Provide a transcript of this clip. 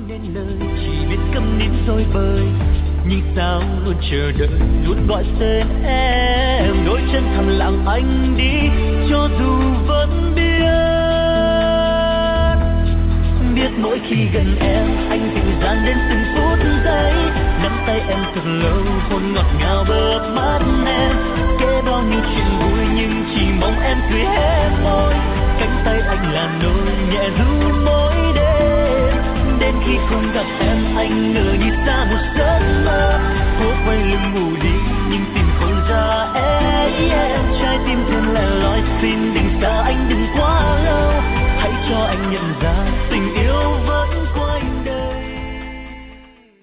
nên lời, chỉ biết câm nín rồi bời. Nhưng sao luôn chờ đợi, luôn gọi tên em. Đôi chân thầm lặng anh đi, cho dù vẫn biết mỗi khi gần em, anh dịu dàng đến từng phút giây. Nắm tay em thật lâu, hôn ngọt ngào bờ mắt em. Kể bao nhiêu chuyện vui nhưng chỉ mong em cười hết môi. Cánh tay anh là nỗi nhẹ ru mỗi đêm, đến khi không gặp